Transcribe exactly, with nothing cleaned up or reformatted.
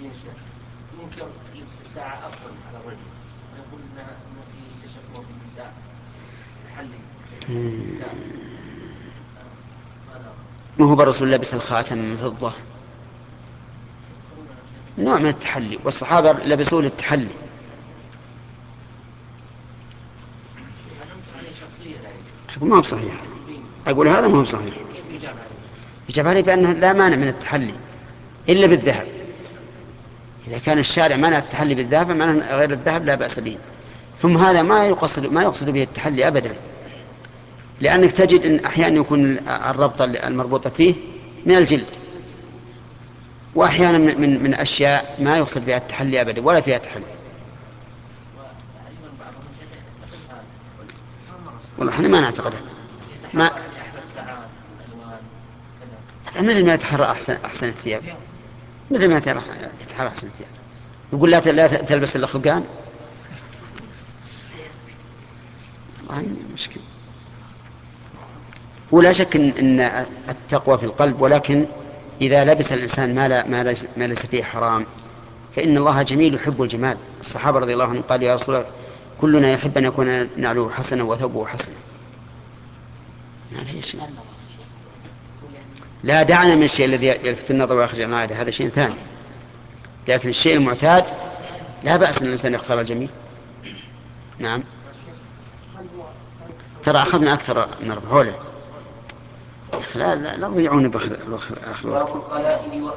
ممكن يلبس الساعة أصلا على الرجل، نقول إنها إنه في تشبه بالنساء، تحلي النساء. ما هو الرسول لبس الخاتم من فضة، نوع من التحلي، والصحابة لبسوه للتحلي. شوف ما هو صحيح، أقول هذا ما هو صحيح. يجب عليه بأنه لا مانع من التحلي إلا بالذهب. إذا كان الشارع منع التحلي بالذهب فمعناه غير الذهب لا بأس به. ثم هذا ما يقصد ما يقصد به التحلي أبدا، لأنك تجد أن أحيانا يكون الربطة المربوطة فيه من الجلد، وأحيانا من من أشياء ما يقصد بها التحلي أبدا ولا فيها تحلي. والله احنا ما نعتقد ما مثل ما يتحرى أحسن أحسن الثياب، مثل ما يتحرى أحسن الثياب. يقول لا لا تلبس إلا خلقان، طبعا مشكلة. ولا شك إن التقوى في القلب، ولكن إذا لبس الإنسان ما لا ما ليس, ما ليس فيه حرام فإن الله جميل يحب الجمال. الصحابة رضي الله عنهم قالوا يا رسول الله كلنا يحب أن يكون نعله حسنا وثوبه حسنا. ما في شيء. لا دعنا من الشيء الذي يلفت النظر ويخرج عن العادة، هذا شيء ثاني. لكن الشيء المعتاد لا بأس أن الإنسان يختار الجميل. نعم. ترى أخذنا أكثر من ربع حوله. لا لا لا تضيعون بآخر الوقت.